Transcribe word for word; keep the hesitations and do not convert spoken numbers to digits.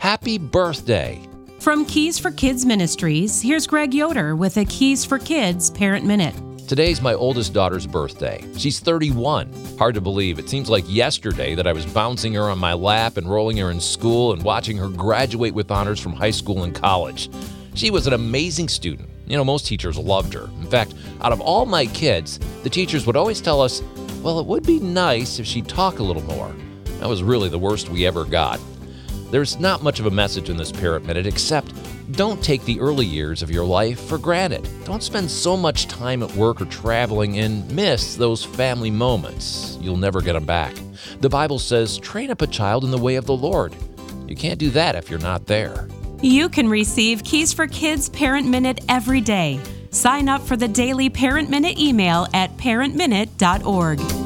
Happy birthday. From Keys for Kids Ministries, here's Greg Yoder with a Keys for Kids Parent Minute. Today's my oldest daughter's birthday. She's thirty-one. Hard to believe. It seems like yesterday that I was bouncing her on my lap, enrolling her in school, and watching her graduate with honors from high school and college. She was an amazing student. You know, most teachers loved her. In fact, out of all my kids, the teachers would always tell us, well, it would be nice if she'd talk a little more. That was really the worst we ever got. There's not much of a message in this Parent Minute, except don't take the early years of your life for granted. Don't spend so much time at work or traveling and miss those family moments. You'll never get them back. The Bible says, train up a child in the way of the Lord. You can't do that if you're not there. You can receive Keys for Kids Parent Minute every day. Sign up for the daily Parent Minute email at parent minute dot org.